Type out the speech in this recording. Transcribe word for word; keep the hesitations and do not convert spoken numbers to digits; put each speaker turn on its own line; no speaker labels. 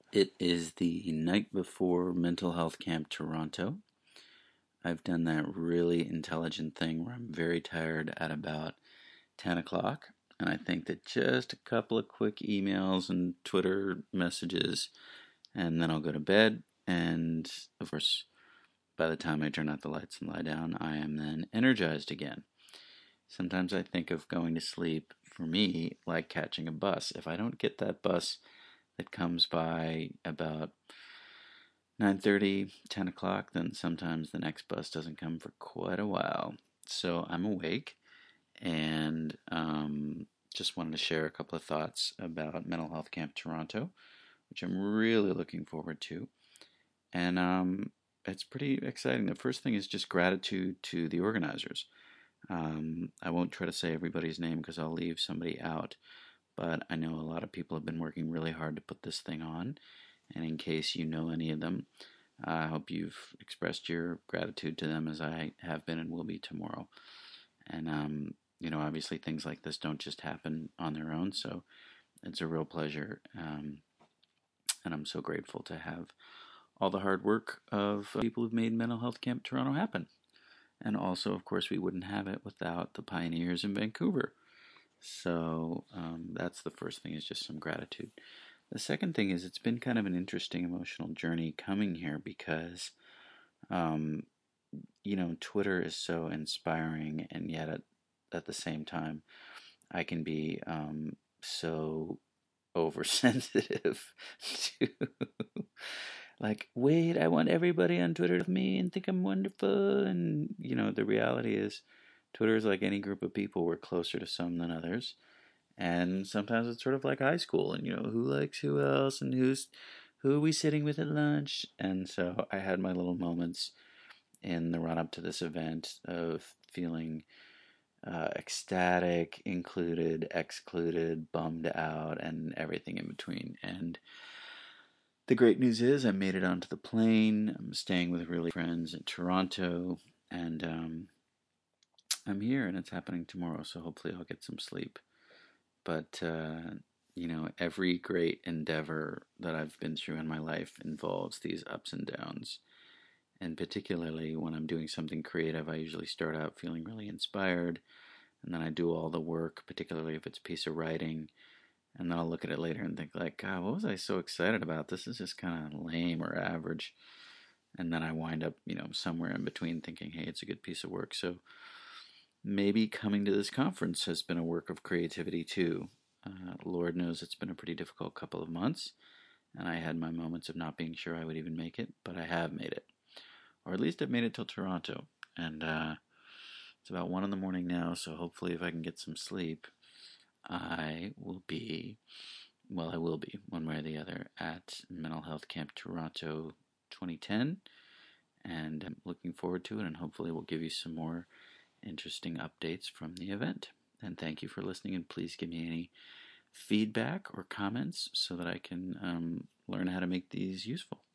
It is the night before Mental Health Camp Toronto. I've done that really intelligent thing where I'm very tired at about ten o'clock, and I think that just a couple of quick emails and Twitter messages, and then I'll go to bed. And of course, by the time I turn out the lights and lie down, I am then energized again. Sometimes I think of going to sleep, for me, like catching a bus. If I don't get that bus that comes by about nine thirty, ten o'clock, then sometimes the next bus doesn't come for quite a while. So I'm awake and um, just wanted to share a couple of thoughts about Mental Health Camp Toronto, which I'm really looking forward to. And um, it's pretty exciting. The first thing is just gratitude to the organizers. Um, I won't try to say everybody's name because I'll leave somebody out, but I know a lot of people have been working really hard to put this thing on. And in case you know any of them, I hope you've expressed your gratitude to them as I have been and will be tomorrow. And, um, you know, obviously things like this don't just happen on their own, so it's a real pleasure. Um, and I'm so grateful to have all the hard work of people who've made Mental Health Camp Toronto happen. And also, of course, we wouldn't have it without the pioneers in Vancouver. So um, that's the first thing, is just some gratitude. The second thing is it's been kind of an interesting emotional journey coming here because, um, you know, Twitter is so inspiring, and yet at, at the same time, I can be um, so oversensitive to, like, wait, I want everybody on Twitter to love me and think I'm wonderful. And, you know, the reality is Twitter is like any group of people. We're closer to some than others. And sometimes it's sort of like high school, and you know, who likes who else, and who's who are we sitting with at lunch. And so I had my little moments in the run up to this event of feeling uh, ecstatic, included, excluded, bummed out, and everything in between. And the great news is I made it onto the plane. I'm staying with really friends in Toronto, and um, I'm here, and it's happening tomorrow. So hopefully I'll get some sleep. But, uh, you know, every great endeavor that I've been through in my life involves these ups and downs. And particularly when I'm doing something creative, I usually start out feeling really inspired. And then I do all the work, particularly if it's a piece of writing. And then I'll look at it later and think, like, God, what was I so excited about? This is just kind of lame or average. And then I wind up, you know, somewhere in between thinking, hey, it's a good piece of work. So maybe coming to this conference has been a work of creativity too. Uh, Lord knows it's been a pretty difficult couple of months, and I had my moments of not being sure I would even make it, but I have made it. Or at least I've made it till Toronto. And uh, it's about one in the morning now, so hopefully if I can get some sleep, I will be, well, I will be, one way or the other, at Mental Health Camp Toronto twenty ten. And I'm looking forward to it, and hopefully we'll give you some more interesting updates from the event. And thank you for listening, and please give me any feedback or comments so that I can um, learn how to make these useful.